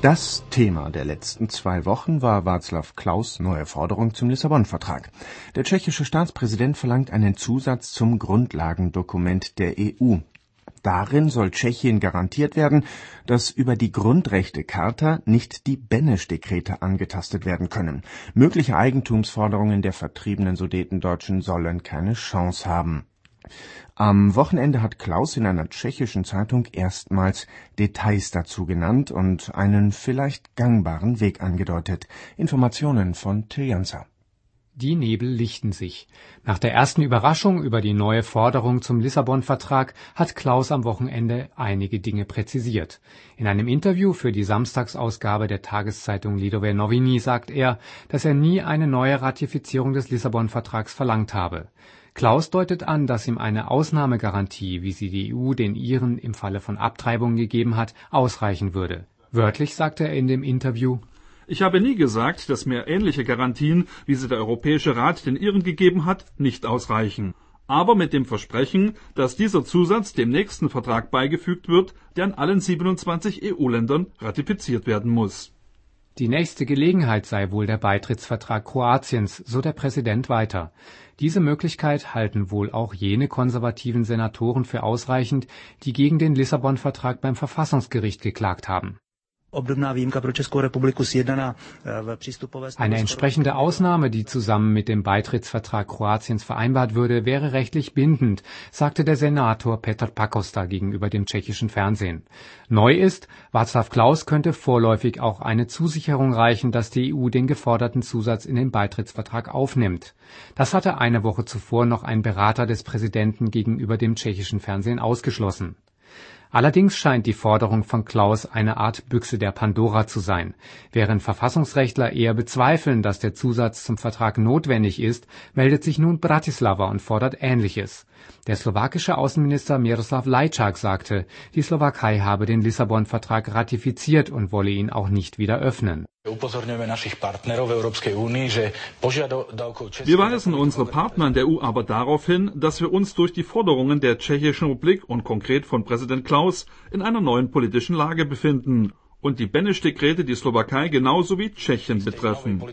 Das Thema der letzten 2 Wochen war Václav Klaus' neue Forderung zum Lissabon-Vertrag. Der tschechische Staatspräsident verlangt einen Zusatz zum Grundlagendokument der EU. Darin soll Tschechien garantiert werden, dass über die Grundrechtecharta nicht die Beneš-Dekrete angetastet werden können. Mögliche Eigentumsforderungen der vertriebenen Sudetendeutschen sollen keine Chance haben. Am Wochenende hat Klaus in einer tschechischen Zeitung erstmals Details dazu genannt und einen vielleicht gangbaren Weg angedeutet. Informationen von Till Janser. Die Nebel lichten sich. Nach der ersten Überraschung über die neue Forderung zum Lissabon-Vertrag hat Klaus am Wochenende einige Dinge präzisiert. In einem Interview für die Samstagsausgabe der Tageszeitung Lidové noviny sagt er, dass er nie eine neue Ratifizierung des Lissabon-Vertrags verlangt habe. Klaus deutet an, dass ihm eine Ausnahmegarantie, wie sie die EU den Iren im Falle von Abtreibungen gegeben hat, ausreichen würde. Wörtlich sagte er in dem Interview: Ich habe nie gesagt, dass mir ähnliche Garantien, wie sie der Europäische Rat den Iren gegeben hat, nicht ausreichen. Aber mit dem Versprechen, dass dieser Zusatz dem nächsten Vertrag beigefügt wird, der an allen 27 EU-Ländern ratifiziert werden muss. Die nächste Gelegenheit sei wohl der Beitrittsvertrag Kroatiens, so der Präsident weiter. Diese Möglichkeit halten wohl auch jene konservativen Senatoren für ausreichend, die gegen den Lissabon-Vertrag beim Verfassungsgericht geklagt haben. Eine entsprechende Ausnahme, die zusammen mit dem Beitrittsvertrag Kroatiens vereinbart würde, wäre rechtlich bindend, sagte der Senator Petr Pakosta gegenüber dem tschechischen Fernsehen. Neu ist, Václav Klaus könnte vorläufig auch eine Zusicherung reichen, dass die EU den geforderten Zusatz in den Beitrittsvertrag aufnimmt. Das hatte eine Woche zuvor noch ein Berater des Präsidenten gegenüber dem tschechischen Fernsehen ausgeschlossen. Allerdings scheint die Forderung von Klaus eine Art Büchse der Pandora zu sein. Während Verfassungsrechtler eher bezweifeln, dass der Zusatz zum Vertrag notwendig ist, meldet sich nun Bratislava und fordert Ähnliches. Der slowakische Außenminister Miroslav Lajčák sagte, die Slowakei habe den Lissabon-Vertrag ratifiziert und wolle ihn auch nicht wieder öffnen. Wir weisen unsere Partner in der EU aber darauf hin, dass wir uns durch die Forderungen der Tschechischen Republik und konkret von Präsident Klaus in einer neuen politischen Lage befinden und die Beneš-Dekrete die Slowakei genauso wie Tschechien betreffen.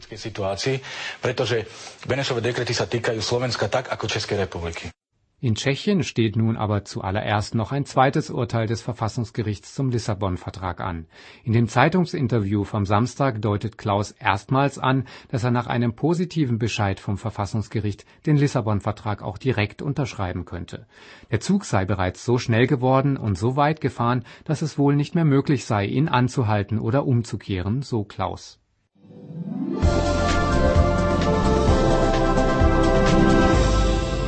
In Tschechien steht nun aber zuallererst noch ein zweites Urteil des Verfassungsgerichts zum Lissabon-Vertrag an. In dem Zeitungsinterview vom Samstag deutet Klaus erstmals an, dass er nach einem positiven Bescheid vom Verfassungsgericht den Lissabon-Vertrag auch direkt unterschreiben könnte. Der Zug sei bereits so schnell geworden und so weit gefahren, dass es wohl nicht mehr möglich sei, ihn anzuhalten oder umzukehren, so Klaus.